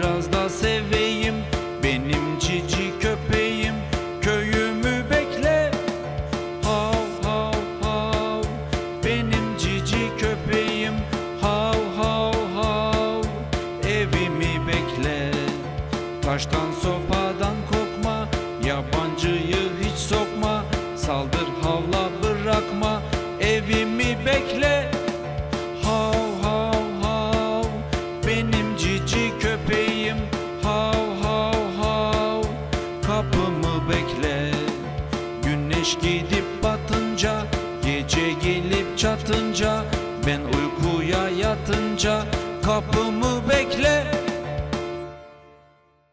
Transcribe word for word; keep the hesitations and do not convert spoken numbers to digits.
biraz da seveyim. Benim cici köpeğim, köyümü bekle. Hav hav hav, benim cici köpeğim. Hav hav hav, evimi bekle. Taştan sopadan korkma, yabancıyı hiç sokma. Saldır havla bırakma, evimi bekle. Hav hav hav, benim cici köpeğim. Hav hav hav, kapımı bekle. Güneş gidip batınca, gece gelip çatınca, ben uykuya yatınca kapımı bekle.